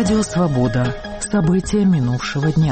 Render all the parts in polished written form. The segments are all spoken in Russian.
Радио «Свобода». События минувшего дня.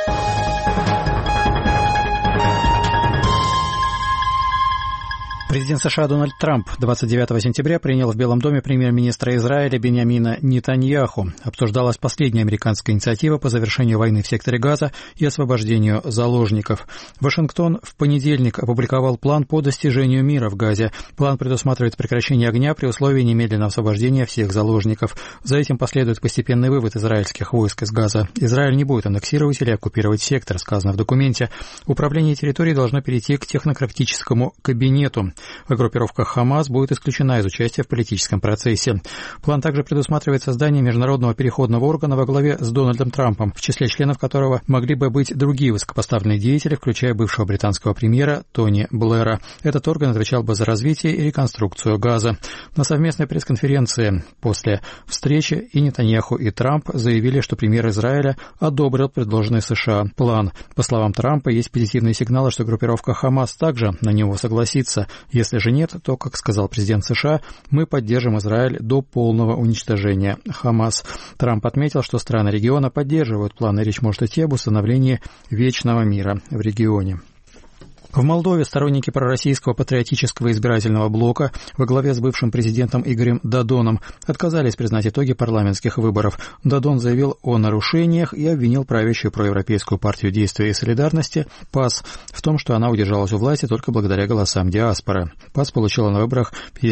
Президент США Дональд Трамп 29 сентября принял в Белом доме премьер-министра Израиля Биньямина Нетаньяху. Обсуждалась последняя американская инициатива по завершению войны в секторе Газа и освобождению заложников. Вашингтон в понедельник опубликовал план по достижению мира в Газе. План предусматривает прекращение огня при условии немедленного освобождения всех заложников. За этим последует постепенный вывод израильских войск из Газа. Израиль не будет аннексировать или оккупировать сектор, сказано в документе. Управление территорией должно перейти к технократическому кабинету. Группировка «Хамас» будет исключена из участия в политическом процессе. План также предусматривает создание международного переходного органа во главе с Дональдом Трампом, в числе членов которого могли бы быть другие высокопоставленные деятели, включая бывшего британского премьера Тони Блэра. Этот орган отвечал бы за развитие и реконструкцию Газа. На совместной пресс-конференции после встречи и Нетаньяху, и Трамп заявили, что премьер Израиля одобрил предложенный США план. По словам Трампа, есть позитивные сигналы, что группировка «Хамас» также на него согласится. Если же нет, то, как сказал президент США, мы поддержим Израиль до полного уничтожения Хамас. Трамп отметил, что страны региона поддерживают план, и речь может идти об установлении вечного мира в регионе. В Молдове сторонники пророссийского патриотического избирательного блока во главе с бывшим президентом Игорем Додоном отказались признать итоги парламентских выборов. Додон заявил о нарушениях и обвинил правящую проевропейскую партию действия и солидарности ПАС в том, что она удержалась у власти только благодаря голосам диаспоры. ПАС получила на выборах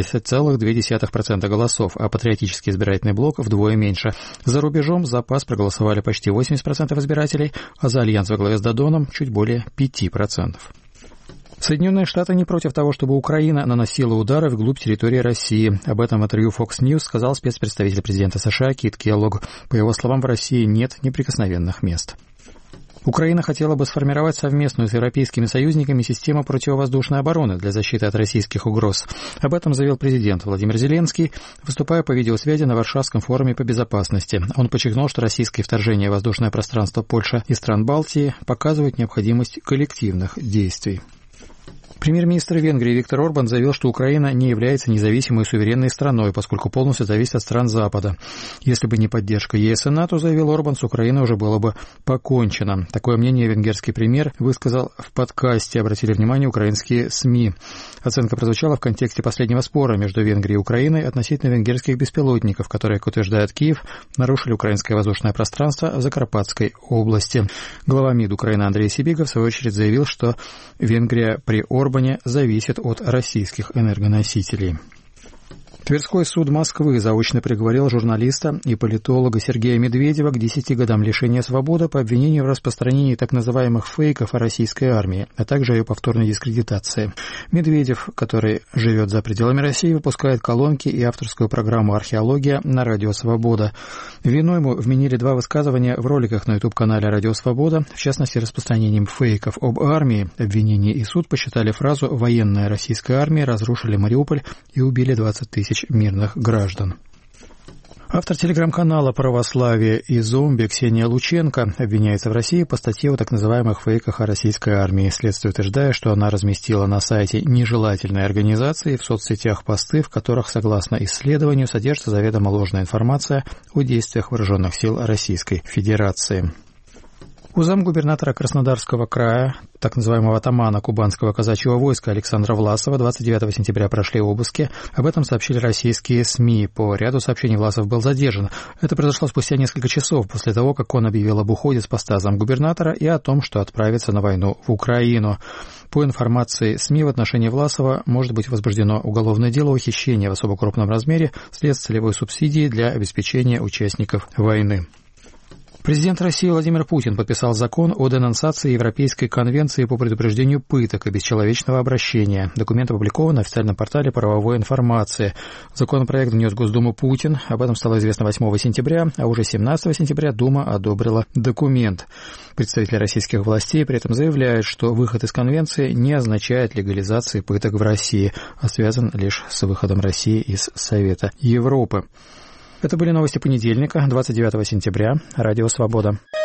50,2% голосов, а патриотический избирательный блок вдвое меньше. За рубежом за ПАС проголосовали почти 80% избирателей, а за альянс во главе с Додоном чуть более 5%. Соединенные Штаты не против того, чтобы Украина наносила удары вглубь территории России. Об этом в интервью Fox News сказал спецпредставитель президента США Кит Келлог. По его словам, в России нет неприкосновенных мест. Украина хотела бы сформировать совместную с европейскими союзниками систему противовоздушной обороны для защиты от российских угроз. Об этом заявил президент Владимир Зеленский, выступая по видеосвязи на Варшавском форуме по безопасности. Он подчеркнул, что российское вторжение в воздушное пространство Польши и стран Балтии показывает необходимость коллективных действий. Премьер-министр Венгрии Виктор Орбан заявил, что Украина не является независимой и суверенной страной, поскольку полностью зависит от стран Запада. Если бы не поддержка ЕС и НАТО, заявил Орбан, с Украиной уже было бы покончено. Такое мнение венгерский премьер высказал в подкасте, обратили внимание украинские СМИ. Оценка прозвучала в контексте последнего спора между Венгрией и Украиной относительно венгерских беспилотников, которые, как утверждает Киев, нарушили украинское воздушное пространство в Закарпатской области. Глава МИД Украины Андрей Сибига, в свою очередь, заявил, что Венгрия при Орбане зависит от российских энергоносителей. Тверской суд Москвы заочно приговорил журналиста и политолога Сергея Медведева к 10 годам лишения свободы по обвинению в распространении так называемых фейков о российской армии, а также ее повторной дискредитации. Медведев, который живет за пределами России, выпускает колонки и авторскую программу «Археология» на Радио Свобода. В вину ему вменили 2 высказывания в роликах на YouTube-канале Радио Свобода, в частности, распространением фейков об армии. Обвинение и суд посчитали фразу «военная российская армия разрушили Мариуполь и убили 20 тысяч мирных граждан». Автор телеграм-канала «Православие и зомби» Ксения Лученко обвиняется в России по статье о так называемых фейках о российской армии. Следствие утверждает, что она разместила на сайте нежелательной организации в соцсетях посты, в которых, согласно исследованию, содержится заведомо ложная информация о действиях вооруженных сил Российской Федерации. У замгубернатора Краснодарского края, так называемого атамана кубанского казачьего войска Александра Власова 29 сентября прошли обыски. Об этом сообщили российские СМИ. По ряду сообщений Власов был задержан. Это произошло спустя несколько часов после того, как он объявил об уходе с поста замгубернатора и о том, что отправится на войну в Украину. По информации СМИ, в отношении Власова может быть возбуждено уголовное дело о хищении в особо крупном размере средств целевой субсидии для обеспечения участников войны. Президент России Владимир Путин подписал закон о денонсации Европейской конвенции по предупреждению пыток и бесчеловечного обращения. Документ опубликован на официальном портале правовой информации. Законопроект внес в Госдуму Путин. Об этом стало известно 8 сентября, а уже 17 сентября Дума одобрила документ. Представители российских властей при этом заявляют, что выход из конвенции не означает легализации пыток в России, а связан лишь с выходом России из Совета Европы. Это были новости понедельника, 29 сентября. Радио «Свобода».